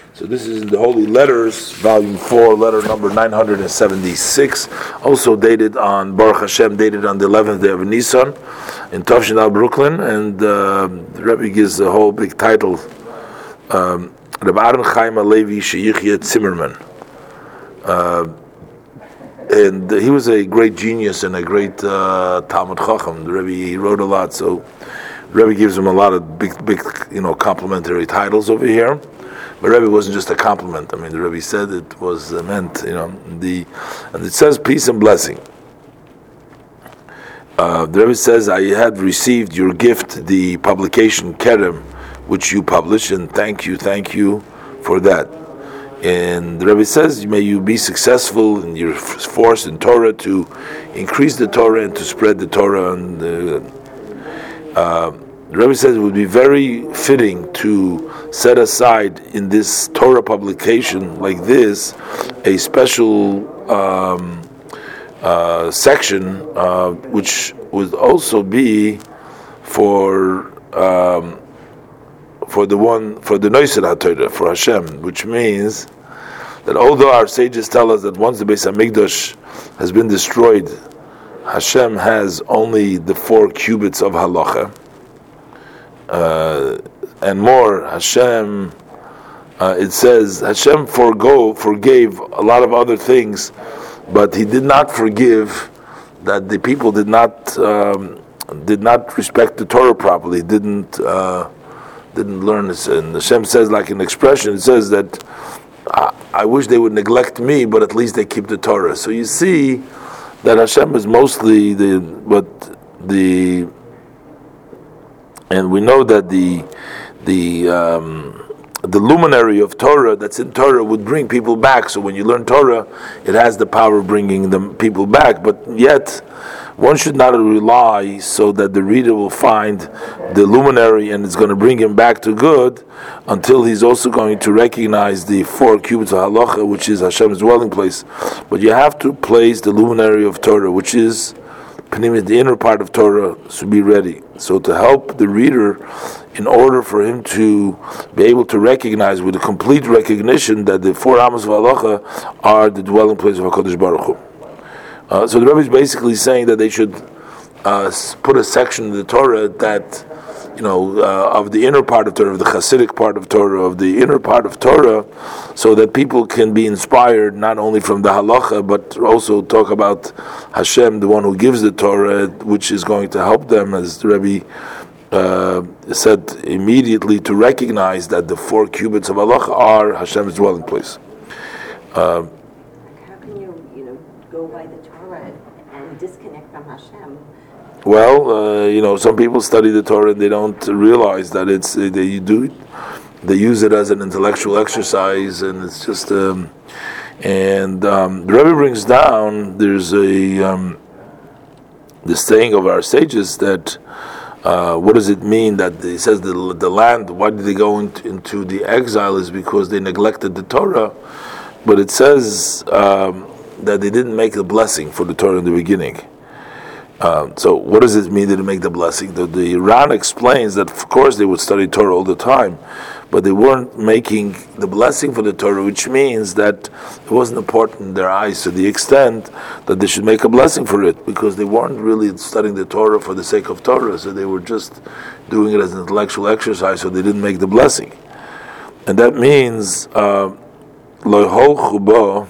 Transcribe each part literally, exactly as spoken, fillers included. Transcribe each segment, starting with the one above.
So this is in the Holy Letters, volume four, letter number nine hundred seventy-six, also dated on, Baruch Hashem, dated on the eleventh day of Nisan, in Tavshin Al, Brooklyn, and uh, the Rebbe gives the whole big title, um, Rebbe Aaron Chaim Alevi Sheyichya Zimmerman. Uh, and he was a great genius and a great uh, Talmud Chacham. The Rebbe, he wrote a lot, so the Rebbe gives him a lot of big, big, you know, complimentary titles over here. But Rebbe wasn't just a compliment. I mean, the Rebbe said it was uh, meant, you know, the and it says peace and blessing. Uh, the Rebbe says, I had received your gift, the publication Kerem, which you publish, and thank you, thank you for that. And the Rebbe says, may you be successful in your force in Torah to increase the Torah and to spread the Torah. And uh, uh, the Rebbe says it would be very fitting to set aside in this Torah publication like this a special um, uh, section uh, which would also be for um, for the one for the Noisel HaTorah, for Hashem, which means that although our sages tell us that once the Beis Hamikdash has been destroyed, Hashem has only the four cubits of halacha. Uh, and more, Hashem, uh, it says, Hashem forgo, forgave a lot of other things, but He did not forgive that the people did not um, did not respect the Torah properly, didn't uh, didn't learn this. And Hashem says, like an expression, it says that I, I wish they would neglect me, but at least they keep the Torah. So you see that Hashem is mostly the but the. And we know that the the um, the luminary of Torah that's in Torah would bring people back. So when you learn Torah, it has the power of bringing the people back. But yet, one should not rely so that the reader will find the luminary and it's going to bring him back to good until he's also going to recognize the four cubits of halacha, which is Hashem's dwelling place. But you have to place the luminary of Torah, which is the inner part of Torah, to be ready. So to help the reader, in order for him to be able to recognize with a complete recognition that the four Amos of Halacha are the dwelling place of HaKadosh Baruch Hu. Uh, so the Rebbe is basically saying that they should uh, put a section in the Torah that, you know, uh, of the inner part of Torah, of the Hasidic part of Torah, of the inner part of Torah, so that people can be inspired not only from the halacha, but also talk about Hashem, the one who gives the Torah, which is going to help them, as the Rebbe uh, said, immediately to recognize that the four cubits of halacha are Hashem's dwelling place. Uh, How can you, you know, go by the Torah and disconnect from Hashem? Well, uh, you know, some people study the Torah and they don't realize that it's uh, they do it. They use it as an intellectual exercise, and it's just. Um, and um, the Rebbe brings down there's a um, the saying of our sages that uh, what does it mean that he says the the land? Why did they go into, into the exile? Is because they neglected the Torah, but it says um, that they didn't make the blessing for the Torah in the beginning. Uh, so what does it mean to make the blessing? The, the Iran explains that of course they would study Torah all the time, but they weren't making the blessing for the Torah, which means that it wasn't important in their eyes to the extent that they should make a blessing for it, because they weren't really studying the Torah for the sake of Torah, so they were just doing it as an intellectual exercise, so they didn't make the blessing. And that means uh, Lo Chubo,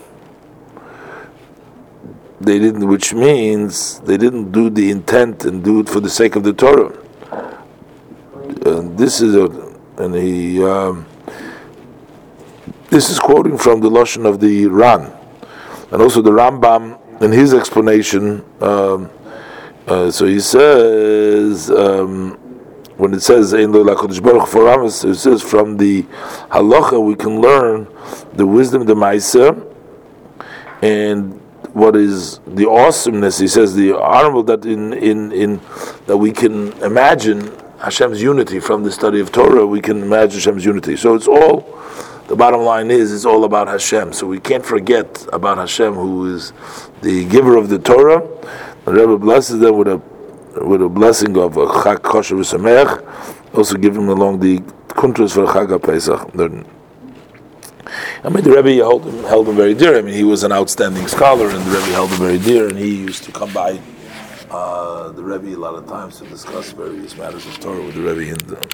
they didn't, which means they didn't do the intent and do it for the sake of the Torah. And this is a, and he, um, this is quoting from the Lashon of the Ran, and also the Rambam in his explanation. Um, uh, so he says um, when it says Ein Lo LaKadosh Baruch Hu for Amos, it says from the halacha we can learn the wisdom, the Ma'aseh, and what is the awesomeness, he says, the honorable that in, in, in that we can imagine Hashem's unity from the study of Torah, we can imagine Hashem's unity. So it's all, the bottom line is, it's all about Hashem. So we can't forget about Hashem, who is the giver of the Torah. The Rebbe blesses them with a with a blessing of a Chag Kosher V'Sameach, also give him along the kuntras for Chag HaPesach. I mean, the Rebbe held him, held him very dear. I mean, he was an outstanding scholar, and the Rebbe held him very dear, and he used to come by uh, the Rebbe a lot of times to discuss various matters of Torah with the Rebbe. And, uh,